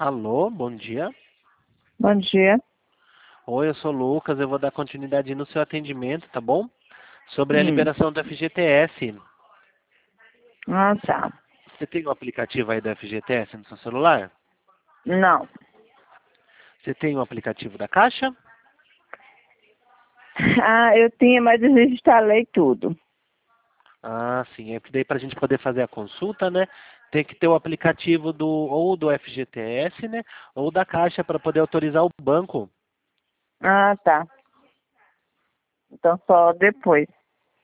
Alô, bom dia. Bom dia. Oi, eu sou o Lucas, eu vou dar continuidade no seu atendimento, tá bom? Sobre a Hum. liberação do FGTS. Ah, tá. Você tem o aplicativo aí do FGTS no seu celular? Não. Você tem o aplicativo da Caixa? Ah, eu tinha, mas desinstalei tudo. Ah, sim. É que daí para a gente poder fazer a consulta, né? Tem que ter o aplicativo ou do FGTS, né? Ou da Caixa para poder autorizar o banco. Ah, tá. Então só depois.